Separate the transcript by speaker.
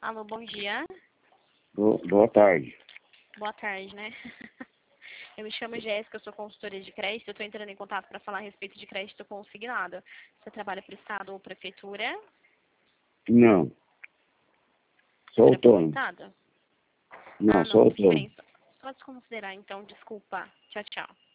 Speaker 1: Alô, bom dia.
Speaker 2: Boa tarde.
Speaker 1: Boa tarde, né? Eu me chamo Jéssica, eu sou consultora de crédito. Eu estou entrando em contato para falar a respeito de crédito consignado. Você trabalha para o Estado ou Prefeitura?
Speaker 2: Não. Sou autônomo.
Speaker 1: Aposentada?
Speaker 2: Não,
Speaker 1: Ah, não,
Speaker 2: sou
Speaker 1: tudo
Speaker 2: autônomo.
Speaker 1: bem. Só desconsiderar, então, desculpa. Tchau, tchau.